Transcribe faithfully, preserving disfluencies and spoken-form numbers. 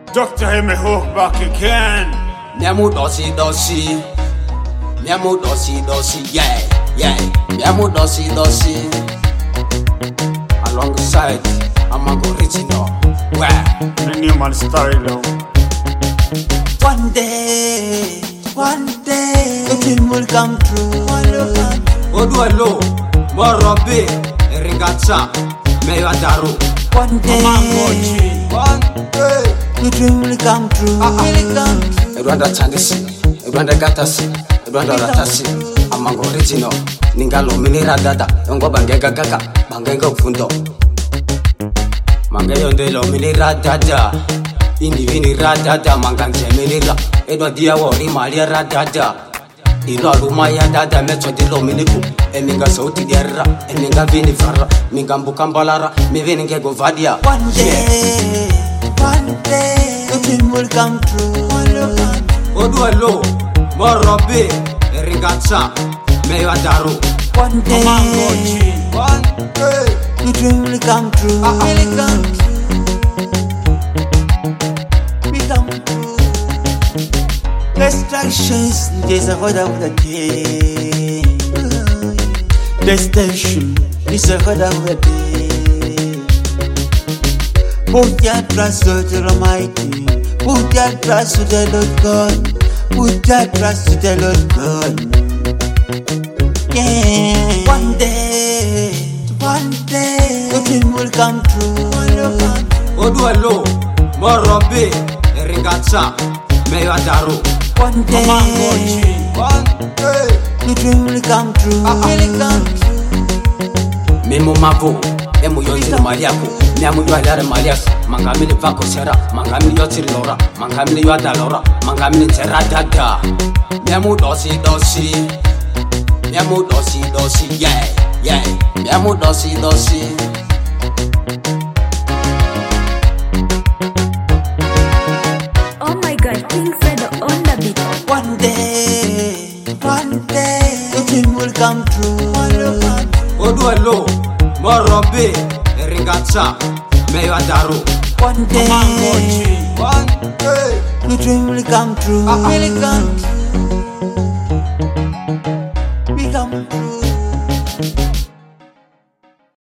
Doctor Hemi Hook back again. Miamu dosi dosi, miamu dosi dosi, yeah, yeah. Miamu dosi dosi. Alongside, I'm a go original. Where? The new man style. One day, one day, the dream will come true. Oduelo, Morobe, Ringata, Mayadaru. One day, one day, the dream will come true. Will come true. Rwanda Chandisi, Rwanda Gatasi, Rwanda Ratasi, I'm a go original. Ningalo Minira Dada, Yongo Bangega Gaga, Bangega Fundo. Mangayo de lo Minira Dada, Indivini Radada, Manganje Minira, Edwa Diawari Maria Radada. Ilo Rumaya Dada Metro de Lominiku, Eminga Sauti Dera, Eminga Vini Fara, Mingambu Kambalara, Mivinge Govadia. One day, one day, the dream will come true. Oduelo, Morobe, Ringata, Mayadaru. One day, one day, the dream will come true. Will come true. Will come true. Distractions, there's a hot of the day. Destination is a hot of the day. Put your trust to the Almighty. Put your trust to the Lord God. Put your trust to the Lord God. Yeah. One day, one day, the dream will come true. Oduelo, Morobe, Ringata, Mayadaru. One day, one day, the dream will come true. Will come true. Memo Mabu, Emu Yonzi Mariaku, Namu Yuadara Marias, Mangamini Vaco Sera, Mangamini Yoti Lora, Mangamini Yuada Lora, Mangamini Terra Dada, Namu Dosi Dosi, Namu Dosi Dosi, yeah, yeah, Namu Dosi Dosi. One day, one day, the dream will come true. Oduelo, Morobe, Ringata, Mayadaru. One day, one day, the dream will come true. Will come true.